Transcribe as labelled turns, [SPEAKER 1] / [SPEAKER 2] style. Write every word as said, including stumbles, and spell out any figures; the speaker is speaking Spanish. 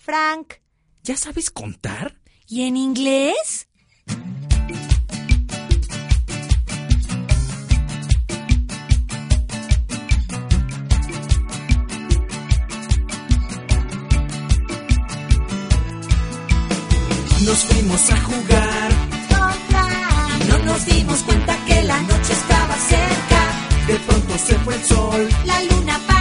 [SPEAKER 1] Frank.
[SPEAKER 2] ¿Ya sabes contar?
[SPEAKER 1] ¿Y en inglés?
[SPEAKER 2] Nos fuimos a jugar
[SPEAKER 1] Y no nos dimos cuenta que la noche estaba cerca.
[SPEAKER 2] De pronto se fue el sol.
[SPEAKER 1] La luna